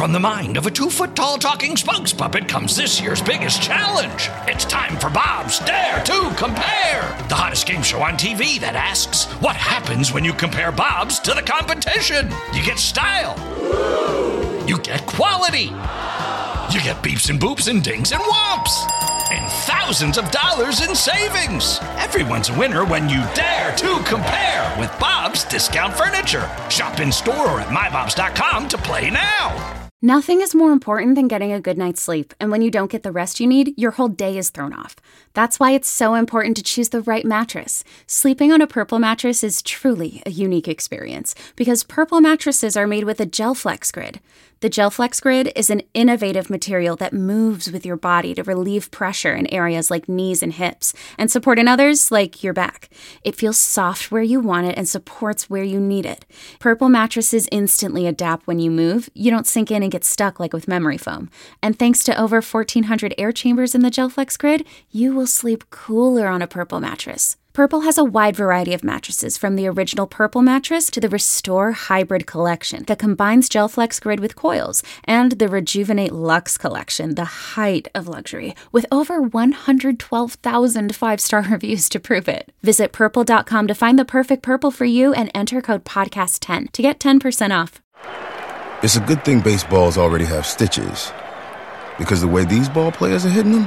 from the mind of a 2-foot-tall talking spokes puppet comes this year's biggest challenge. It's time for Bob's Dare to Compare, the hottest game show on TV that asks, what happens when you compare Bobs to the competition? You get style. You get quality. You get beeps and boops and dings and whomps. And thousands of dollars in savings. Everyone's a winner when you dare to compare with Bob's Discount Furniture. Shop in store or at mybobs.com to play now. Nothing is more important than getting a good night's sleep, and when you don't get the rest you need, your whole day is thrown off. That's why it's so important to choose the right mattress. Sleeping on a Purple mattress is truly a unique experience, because Purple mattresses are made with a GelFlex Grid. The GelFlex Grid is an innovative material that moves with your body to relieve pressure in areas like knees and hips, and support in others like your back. It feels soft where you want it and supports where you need it. Purple mattresses instantly adapt when you move. You don't sink in and get stuck like with memory foam. And thanks to over 1,400 air chambers in the GelFlex Grid, you will sleep cooler on a Purple mattress. Purple has a wide variety of mattresses, from the original Purple mattress to the Restore Hybrid collection that combines GelFlex Grid with coils, and the Rejuvenate Luxe collection, the height of luxury, with over 112,000 five-star reviews to prove it. Visit Purple.com to find the perfect Purple for you and enter code PODCAST10 to get 10% off. It's a good thing baseballs already have stitches, because the way these ball players are hitting them,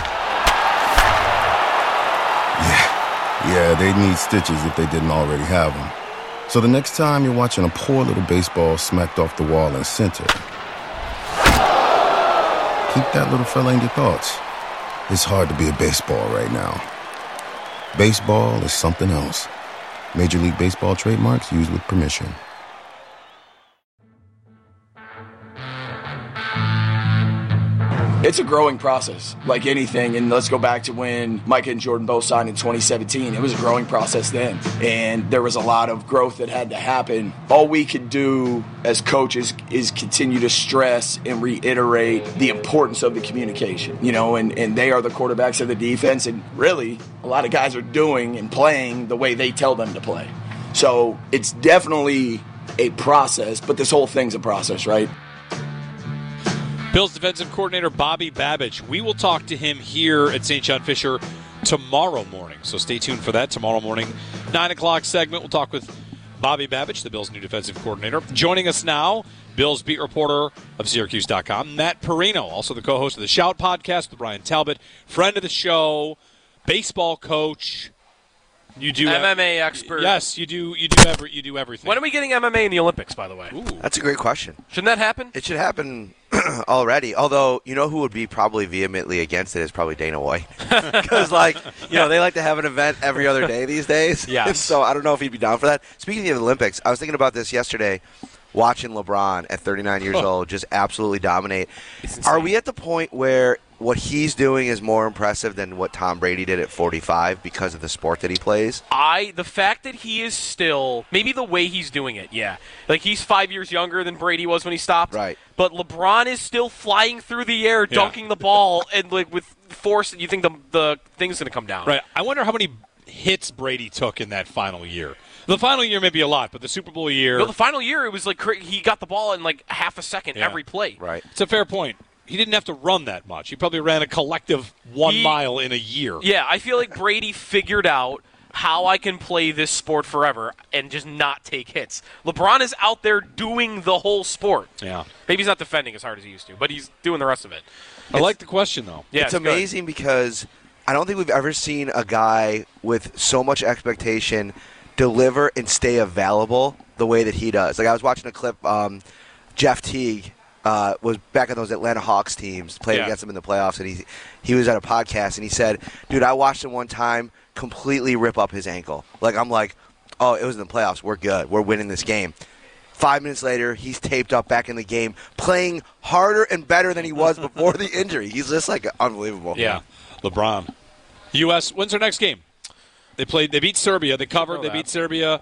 yeah, they need stitches if they didn't already have them. So the next time you're watching a poor little baseball smacked off the wall in center, keep that little fella in your thoughts. It's hard to be a baseball right now. Baseball is something else. Major League Baseball trademarks used with permission. It's a growing process, like anything. And let's go back to when Micah and Jordan both signed in 2017. It was a growing process then. And there was a lot of growth that had to happen. All we could do as coaches is continue to stress and reiterate the importance of the communication, and they are the quarterbacks of the defense. And really, a lot of guys are doing and playing the way they tell them to play. So it's definitely a process, but this whole thing's a process, right? Bills defensive coordinator Bobby Babich. We will talk to him here at St. John Fisher tomorrow morning. So stay tuned for that tomorrow morning. 9 o'clock segment. We'll talk with Bobby Babich, the Bills' new defensive coordinator. Joining us now, Bills beat reporter of Syracuse.com, Matt Perino, also the co-host of the Shout podcast with Ryan Talbot, friend of the show, baseball coach. You do MMA expert. Yes, you do everything. When are we getting MMA in the Olympics, by the way? Ooh. That's a great question. Shouldn't that happen? It should happen already. Although, who would be probably vehemently against it is probably Dana White. Because, they like to have an event every other day these days. Yes. So I don't know if he'd be down for that. Speaking of the Olympics, I was thinking about this yesterday, watching LeBron at 39 years old just absolutely dominate. Are we at the point where what he's doing is more impressive than what Tom Brady did at 45 because of the sport that he plays? The fact that he is still, maybe the way he's doing it, yeah. Like, he's 5 years younger than Brady was when he stopped. Right. But LeBron is still flying through the air, dunking the ball, and with force, you think the thing's going to come down. Right. I wonder how many hits Brady took in that final year. The final year may be a lot, but the Super Bowl year... No, the final year, it was like he got the ball in half a second every play. Right. It's a fair point. He didn't have to run that much. He probably ran a collective 1 mile in a year. Yeah, I feel like Brady figured out how I can play this sport forever and just not take hits. LeBron is out there doing the whole sport. Yeah. Maybe he's not defending as hard as he used to, but he's doing the rest of it. I like the question, though. Yeah, it's amazing because I don't think we've ever seen a guy with so much expectation deliver and stay available the way that he does. Like, I was watching a clip, Jeff Teague was back on those Atlanta Hawks teams, played against them in the playoffs, and he was at a podcast, and he said, dude, I watched him one time completely rip up his ankle. Like, I'm like, oh, it was in the playoffs. We're good. We're winning this game. 5 minutes later, he's taped up back in the game, playing harder and better than he was before the injury. He's just, unbelievable. Yeah. LeBron. U.S., when's their next game? They beat Serbia. They covered. They beat Serbia.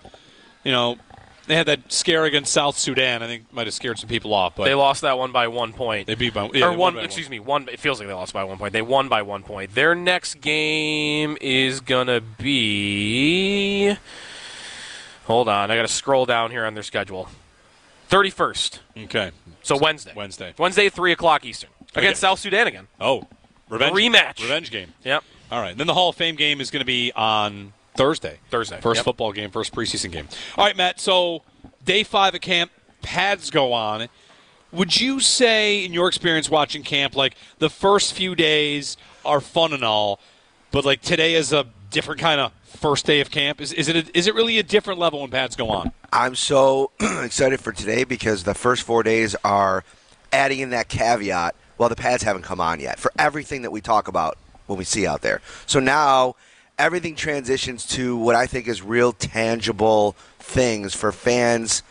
They had that scare against South Sudan. I think might have scared some people off. But they lost that one by 1 point. They beat by one. It feels like they lost by 1 point. They won by 1 point. Their next game is gonna be. Hold on, I got to scroll down here on their schedule. 31st. Okay. So Wednesday. Wednesday at 3 o'clock Eastern. Against South Sudan again. Oh, rematch. Revenge game. Yep. All right. Then the Hall of Fame game is going to be on Thursday. First football game, first preseason game. All right, Matt. So day 5 at camp, pads go on. Would you say, in your experience watching camp, like the first few days are fun and all, but like today is a different kind of first day of camp? Is it really a different level when pads go on? I'm so excited for today because the first 4 days are adding in that caveat, well, the pads haven't come on yet, for everything that we talk about when we see out there. So now everything transitions to what I think is real tangible things for fans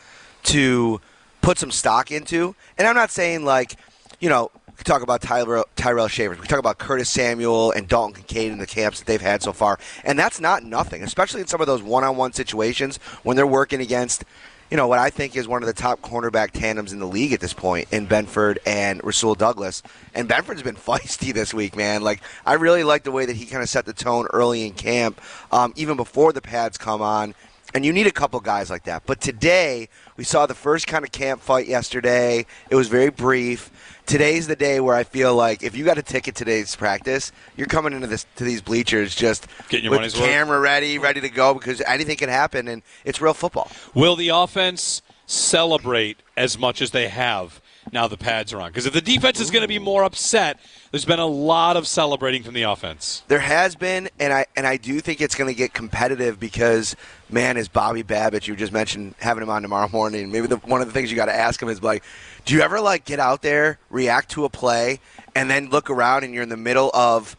to put some stock into. And I'm not saying like, we could talk about Tyrell Shavers. We talk about Curtis Samuel and Dalton Kincaid in the camps that they've had so far. And that's not nothing, especially in some of those one-on-one situations when they're working against, what I think is one of the top cornerback tandems in the league at this point in Benford and Rasul Douglas. And Benford's been feisty this week, man. Like, I really like the way that he kind of set the tone early in camp, even before the pads come on. And you need a couple guys like that. But today, we saw the first kind of camp fight yesterday. It was very brief. Today's the day where I feel like if you got a ticket to today's practice, you're coming into these bleachers just getting your with money's the camera ready to go because anything can happen, and it's real football. Will the offense celebrate as much as they have now the pads are on? Because if the defense is going to be more upset, there's been a lot of celebrating from the offense. There has been, and I do think it's going to get competitive because, man, is Bobby Babich, you just mentioned having him on tomorrow morning, maybe one of the things you got to ask him is like, do you ever get out there, react to a play, and then look around and you're in the middle of,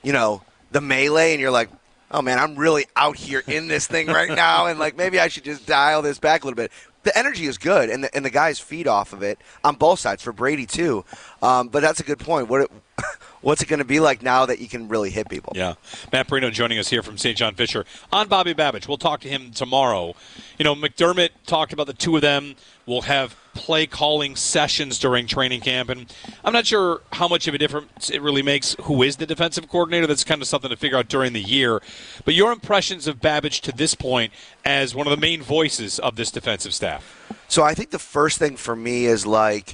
the melee and you're like, oh, man, I'm really out here in this thing right now, and maybe I should just dial this back a little bit. The energy is good, and the guys feed off of it on both sides, for Brady too. But that's a good point. What's it going to be like now that you can really hit people? Yeah. Matt Perino joining us here from St. John Fisher on Bobby Babich. We'll talk to him tomorrow. McDermott talked about the two of them will have play calling sessions during training camp, and I'm not sure how much of a difference it really makes who is the defensive coordinator. That's kind of something to figure out during the year. But your impressions of Babich to this point as one of the main voices of this defensive staff? So I think the first thing for me is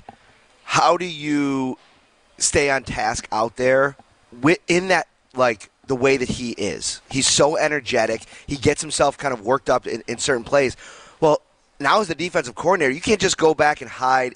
how do you stay on task out there in that the way that he is? He's so energetic. He gets himself kind of worked up in certain plays. Well, now as the defensive coordinator, you can't just go back and back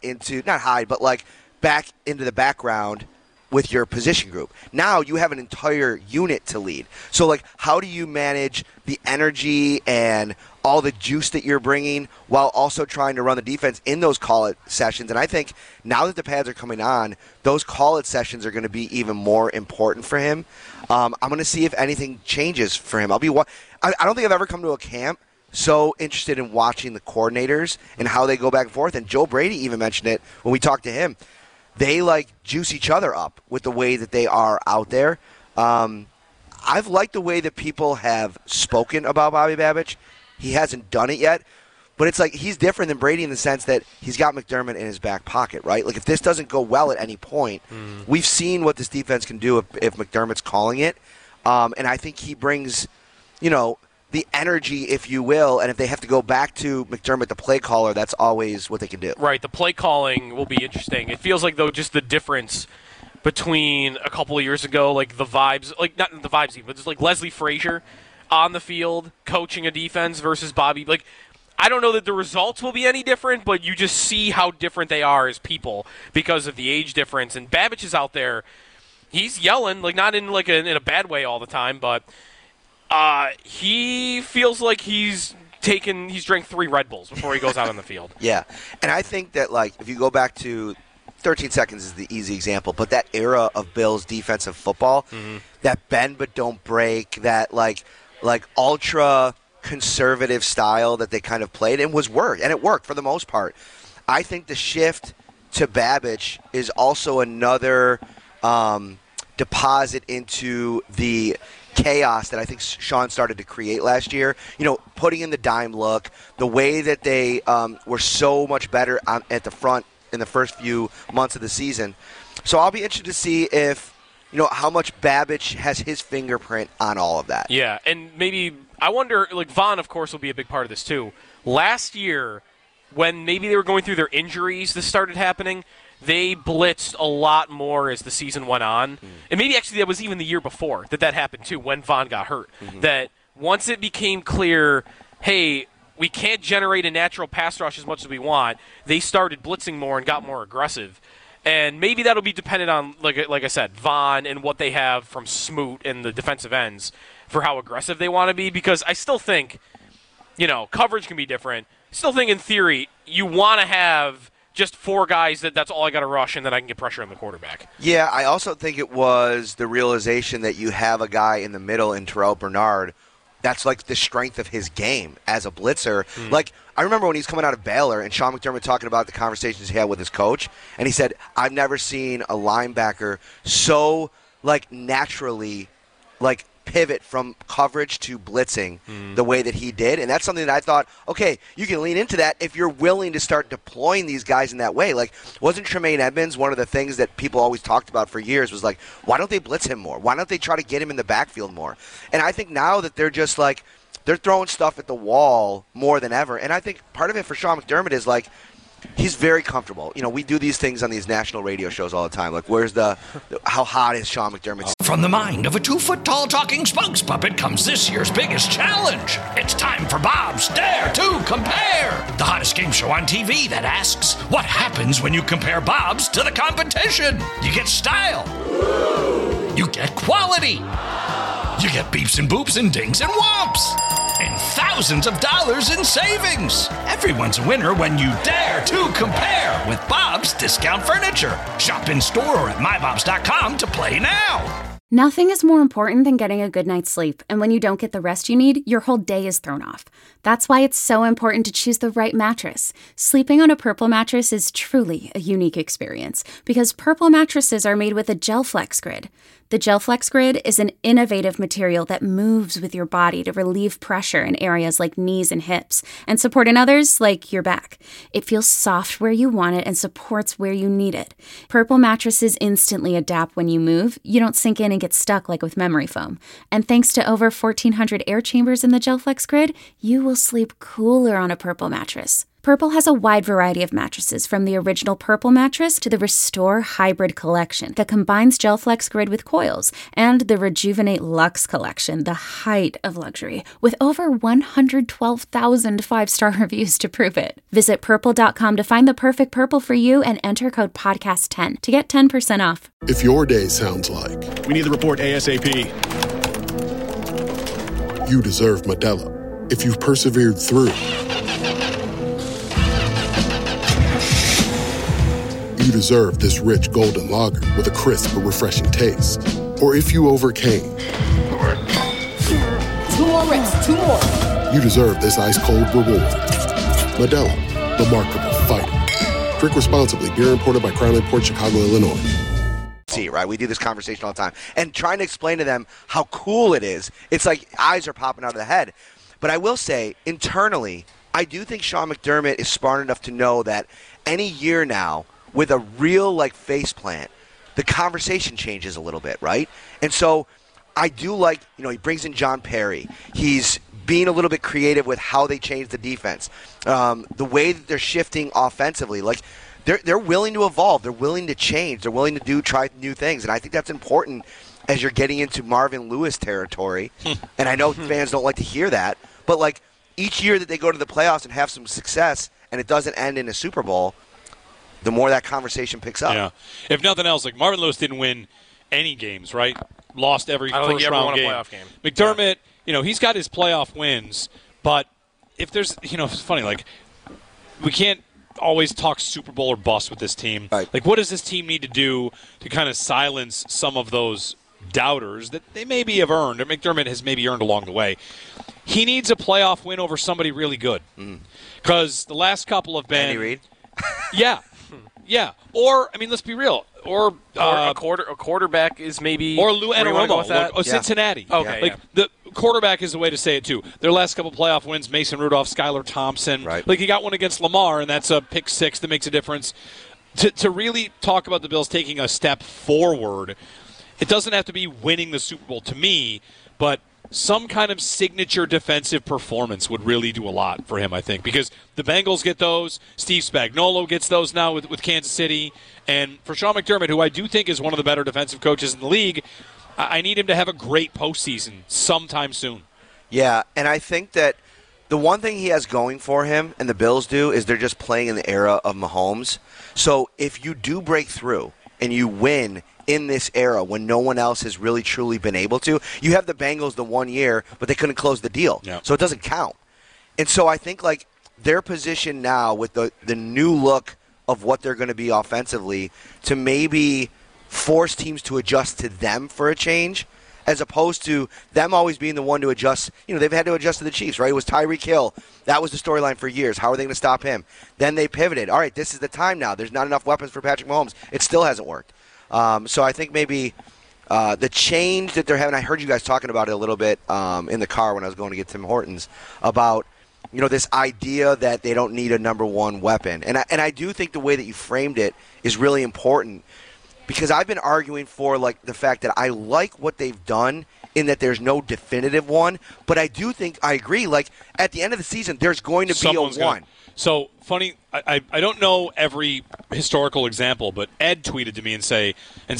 into the background with your position group. Now you have an entire unit to lead. So how do you manage the energy and all the juice that you're bringing while also trying to run the defense in those call-it sessions? And I think now that the pads are coming on, those call-it sessions are going to be even more important for him. I'm going to see if anything changes for him. I don't think I've ever come to a camp so interested in watching the coordinators and how they go back and forth. And Joe Brady even mentioned it when we talked to him. They juice each other up with the way that they are out there. I've liked the way that people have spoken about Bobby Babich. He hasn't done it yet, but it's he's different than Brady in the sense that he's got McDermott in his back pocket, right? If this doesn't go well at any point, we've seen what this defense can do if McDermott's calling it. And I think he brings, the energy, if you will, and if they have to go back to McDermott, the play caller, that's always what they can do. Right, the play calling will be interesting. It feels though, just the difference between a couple of years ago, the vibes, not the vibes even, but just Leslie Frazier on the field coaching a defense versus Bobby. I don't know that the results will be any different, but you just see how different they are as people because of the age difference. And Babich is out there, he's yelling, not in in a bad way all the time, but he feels like he's drank 3 Red Bulls before he goes out on the field. Yeah, and I think that if you go back to 13 seconds is the easy example, but that era of Bills defensive football, that bend but don't break, that ultra conservative style that they kind of played and it worked for the most part. I think the shift to Babich is also another deposit into the chaos that I think Sean started to create last year. Putting in the dime look, the way that they were so much better at the front in the first few months of the season. So I'll be interested to see if, how much Babich has his fingerprint on all of that. Yeah, and maybe, I wonder, Vaughn, of course, will be a big part of this too. Last year, when maybe they were going through their injuries, this started happening. They blitzed a lot more as the season went on. And maybe actually that was even the year before that happened too, when Von got hurt. That once it became clear, hey, we can't generate a natural pass rush as much as we want, they started blitzing more and got more aggressive. And maybe that'll be dependent on, like I said, Von and what they have from Smoot and the defensive ends for how aggressive they want to be. Because I still think, coverage can be different. Still think in theory you want to have just 4 guys that's all I got to rush, and then I can get pressure on the quarterback. Yeah, I also think it was the realization that you have a guy in the middle in Terrell Bernard that's like the strength of his game as a blitzer. Like, I remember when he was coming out of Baylor and Sean McDermott talking about the conversations he had with his coach, and he said, I've never seen a linebacker so, naturally, pivot from coverage to blitzing the way that he did. And that's something that I thought, okay, you can lean into that if you're willing to start deploying these guys in that way. Wasn't Tremaine Edmonds one of the things that people always talked about for years was why don't they blitz him more? Why don't they try to get him in the backfield more? And I think now that they're just they're throwing stuff at the wall more than ever. And I think part of it for Sean McDermott is he's very comfortable. We do these things on these national radio shows all the time. Where's how hot is Sean McDermott? From the mind of a 2-foot-tall talking spokes puppet comes this year's biggest challenge. It's time for Bob's Dare to Compare, the hottest game show on TV that asks, what happens when you compare Bob's to the competition? You get style. You get quality. You get beeps and boops and dings and whomps. And thousands of dollars in savings. Everyone's a winner when you dare to compare with Bob's Discount Furniture. Shop in store or at mybobs.com to play now. Nothing is more important than getting a good night's sleep, and when you don't get the rest you need, your whole day is thrown off. That's why it's so important to choose the right mattress. Sleeping on a Purple mattress is truly a unique experience, because Purple mattresses are made with a GelFlex Grid. The GelFlex Grid is an innovative material that moves with your body to relieve pressure in areas like knees and hips, and support in others like your back. It feels soft where you want it and supports where you need it. Purple mattresses instantly adapt when you move. You don't sink in and get stuck like with memory foam. And thanks to over 1,400 air chambers in the GelFlex Grid, you will sleep cooler on a Purple mattress. Purple has a wide variety of mattresses, from the original Purple mattress to the Restore Hybrid collection that combines GelFlex Grid with coils, and the Rejuvenate Luxe collection, the height of luxury, with over 112,000 5-star reviews to prove it. Visit purple.com to find the perfect Purple for you and enter code podcast10 to get 10% off. If your day sounds like, we need the report ASAP, you deserve Modelo. If you've persevered through, you deserve this rich golden lager with a crisp but refreshing taste. Or if you overcame. 2 more reps, 2 more. You deserve this ice-cold reward. Modelo, the Markable Fighter. Drink responsibly. Beer imported by Crown Imports, Chicago, Illinois. See, right? We do this conversation all the time. And trying to explain to them how cool it is, it's like eyes are popping out of the head. But I will say, internally, I do think Sean McDermott is smart enough to know that any year now, with a real face plant, the conversation changes a little bit, right? And so I do he brings in John Perry. He's being a little bit creative with how they change the defense. The way that they're shifting offensively, they're willing to evolve. They're willing to change. They're willing to try new things. And I think that's important as you're getting into Marvin Lewis territory. And I know fans don't like to hear that, but each year that they go to the playoffs and have some success and it doesn't end in a Super Bowl, the more that conversation picks up. Yeah. If nothing else, Marvin Lewis didn't win any games, right? Lost every first-round game. Playoff game. McDermott, he's got his playoff wins, but if there's, it's funny, we can't always talk Super Bowl or bust with this team. Right. What does this team need to do to kind of silence some of those doubters that they maybe have earned, or McDermott has maybe earned along the way? He needs a playoff win over somebody really good. Because the last couple have been... Andy Reid? Yeah. Yeah, or let's be real, or a quarterback is maybe, or Lou Anarumo, Cincinnati. Okay, the quarterback is the way to say it too. Their last couple playoff wins: Mason Rudolph, Skylar Thompson. Right. He got one against Lamar, and that's a pick six that makes a difference. To really talk about the Bills taking a step forward, it doesn't have to be winning the Super Bowl to me, but some kind of signature defensive performance would really do a lot for him, I think, because the Bengals get those. Steve Spagnuolo gets those now with Kansas City. And for Sean McDermott, who I do think is one of the better defensive coaches in the league, I need him to have a great postseason sometime soon. Yeah, and I think that the one thing he has going for him, and the Bills do, is they're just playing in the era of Mahomes. So if you do break through and you win in this era when no one else has really truly been able to, you have the Bengals the 1 year, but they couldn't close the deal. Yeah. So it doesn't count. And so I think like their position now with the new look of what they're going to be offensively to maybe force teams to adjust to them for a change, as opposed to them always being the one to adjust. You know, they've had to adjust to the Chiefs, right? It was Tyreek Hill. That was the storyline for years. How are they going to stop him? Then they pivoted. All right, this is the time now. There's not enough weapons for Patrick Mahomes. It still hasn't worked. So I think maybe the change that they're having, I heard you guys talking about it a little bit in the car when I was going to get Tim Hortons, about this idea that they don't need a number one weapon. And I do think the way that you framed it is really important, because I've been arguing for like the fact that I like what they've done in that there's no definitive one, but I do think I agree. Like at the end of the season, there's going to be a one. So funny, I don't know every historical example, but Ed tweeted to me and said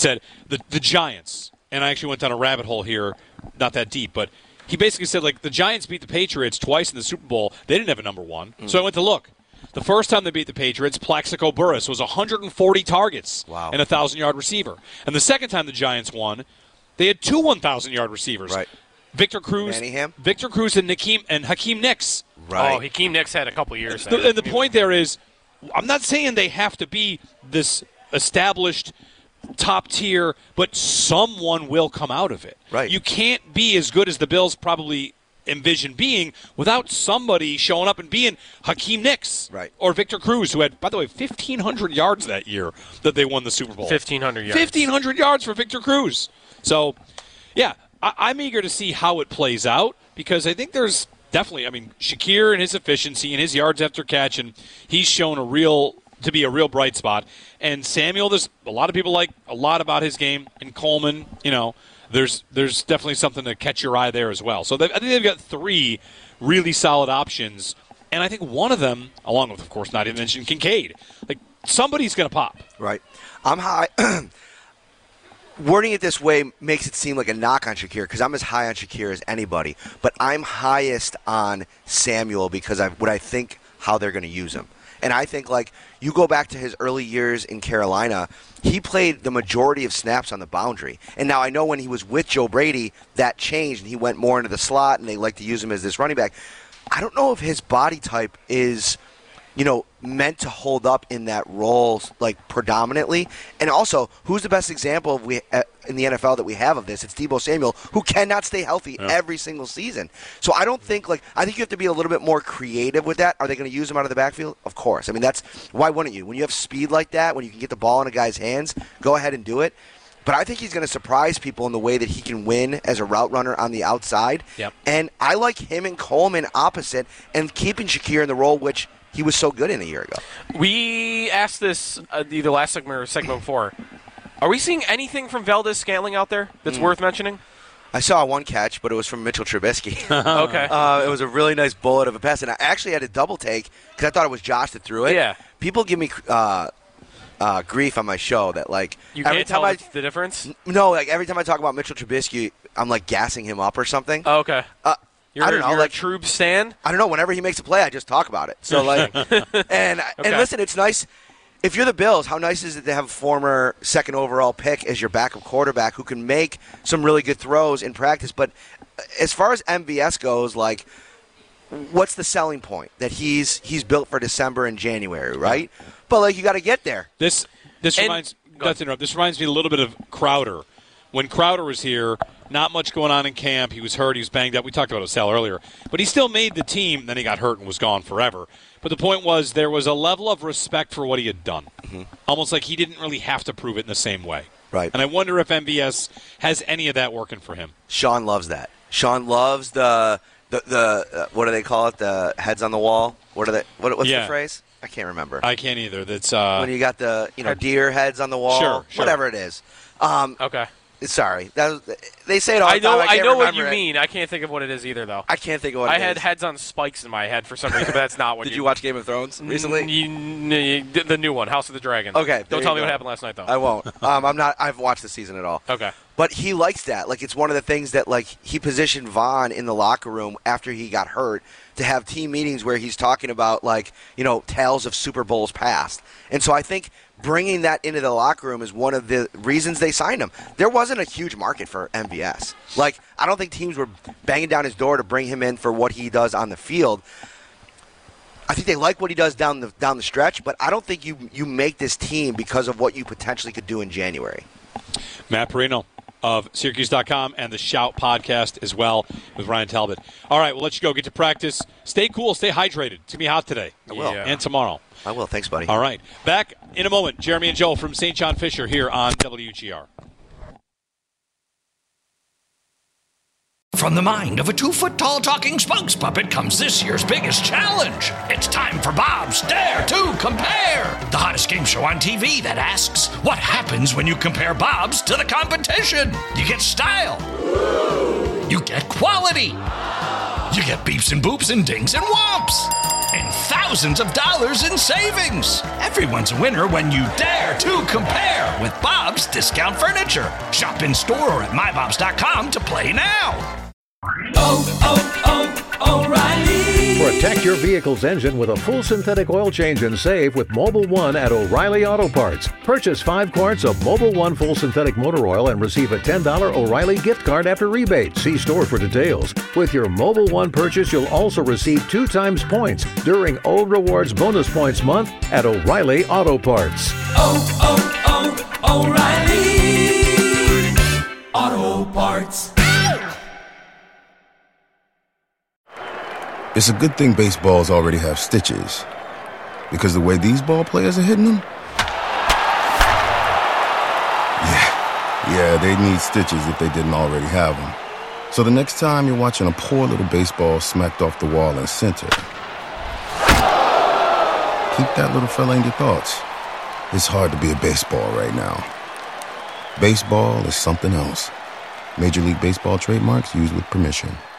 the Giants, and I actually went down a rabbit hole here, not that deep, but he basically said like the Giants beat the Patriots twice in the Super Bowl. They didn't have a number one, so I went to look. The first time they beat the Patriots, Plaxico Burress was 140 targets and a 1,000-yard receiver. And the second time the Giants won, they had two 1,000-yard receivers. Right. Victor Cruz and Hakeem Nicks. Right. Oh, Hakeem Nicks had a couple years. And the point there is, I'm not saying they have to be this established top tier, but someone will come out of it. Right. You can't be as good as the Bills probably envision being without somebody showing up and being Hakeem Nicks or Victor Cruz, who had, by the way, 1,500 yards that year that they won the Super Bowl. 1,500 yards. 1,500 yards for Victor Cruz. So, yeah, I'm eager to see how it plays out, because I think there's definitely, Shakir and his efficiency and his yards after catch, and he's shown to be a real bright spot. And Samuel, there's a lot of people like a lot about his game. And Coleman, there's definitely something to catch your eye there as well. So I think they've got three really solid options. And I think one of them, along with, of course, not even mentioned Kincaid, like somebody's going to pop. Right. I'm high. Wording it this way makes it seem like a knock on Shakir, because I'm as high on Shakir as anybody. But I'm highest on Samuel because what I think how they're going to use him. And I think, like, you go back to his early years in Carolina, he played the majority of snaps on the boundary. And now I know when he was with Joe Brady, that changed, and he went more into the slot, and they like to use him as this running back. I don't know if his body type is, meant to hold up in that role, like, predominantly. And also, who's the best example in the NFL that we have of this? It's Deebo Samuel, who cannot stay healthy every single season. So I don't think, I think you have to be a little bit more creative with that. Are they going to use him out of the backfield? Of course. Why wouldn't you? When you have speed like that, when you can get the ball in a guy's hands, go ahead and do it. But I think he's going to surprise people in the way that he can win as a route runner on the outside. Yep. And I like him and Coleman opposite, and keeping Shakir in the role which he was so good in a year ago. We asked this either last segment or segment before. Are we seeing anything from Valdez-Scantling out there that's worth mentioning? I saw one catch, but it was from Mitchell Trubisky. Okay. It was a really nice bullet of a pass, and I actually had a double take because I thought it was Josh that threw it. Yeah. People give me grief on my show that, like, you can't tell the difference? No, like, every time I talk about Mitchell Trubisky, I'm, like, gassing him up or something. Oh, okay. I don't know, you're like a Troob stan? I don't know. Whenever he makes a play, I just talk about it. So, like, and listen, it's nice. If you're the Bills, how nice is it to have a former second overall pick as your backup quarterback who can make some really good throws in practice? But as far as MVS goes, like, what's the selling point? That he's built for December and January, right? But, like, you got to get there. This reminds me a little bit of Crowder. When Crowder was here, not much going on in camp. He was hurt. He was banged up. We talked about Osell earlier. But he still made the team. Then he got hurt and was gone forever. But the point was there was a level of respect for what he had done. Mm-hmm. Almost like he didn't really have to prove it in the same way. Right. And I wonder if MVS has any of that working for him. Sean loves that. Sean loves the what do they call it? The heads on the wall? What's the phrase? I can't remember. I can't either. That's when you got the deer heads on the wall. Sure. Whatever it is. Okay. Sorry. They say it all the time. I know what you it. mean. I can't think of what it is either, though. I can't think of what it is. I had heads on spikes in my head for some reason, but that's not what Did you watch Game of Thrones recently? The new one, House of the Dragon. Okay. Don't tell me what happened last night, though. I won't. I haven't watched the season at all. Okay. But he likes that. Like, it's one of the things that, like, he positioned Vaughn in the locker room after he got hurt to have team meetings where he's talking about, like, tales of Super Bowls past. And so I think bringing that into the locker room is one of the reasons they signed him. There wasn't a huge market for MVS. Like, I don't think teams were banging down his door to bring him in for what he does on the field. I think they like what he does down the stretch, but I don't think you make this team because of what you potentially could do in January. Matt Perino of Syracuse.com and the Shout podcast as well with Ryan Talbot. All right, we'll let you go. Get to practice. Stay cool. Stay hydrated. It's going to be hot today. I will. And tomorrow. I will. Thanks, buddy. All right. Back in a moment. Jeremy and Joel from St. John Fisher here on WGR. From the mind of a 2-foot-tall talking spokes puppet comes this year's biggest challenge. It's time for Bob's Dare to Compare, the hottest game show on TV that asks, what happens when you compare Bob's to the competition? You get style. You get quality. You get beeps and boops and dings and whomps. And thousands of dollars in savings. Everyone's a winner when you dare to compare with Bob's Discount Furniture. Shop in store or at mybobs.com to play now. O'Reilly. Protect your vehicle's engine with a full synthetic oil change and save with Mobil 1 at O'Reilly Auto Parts. Purchase 5 quarts of Mobil 1 full synthetic motor oil and receive a $10 O'Reilly gift card after rebate. See store for details. With your Mobil 1 purchase, you'll also receive 2 times points during O Rewards Bonus Points Month at O'Reilly Auto Parts. O'Reilly Auto Parts. It's a good thing baseballs already have stitches, because the way these ball players are hitting them, yeah, they'd need stitches if they didn't already have them. So the next time you're watching a poor little baseball smacked off the wall in center, keep that little fella in your thoughts. It's hard to be a baseball right now. Baseball is something else. Major League Baseball trademarks used with permission.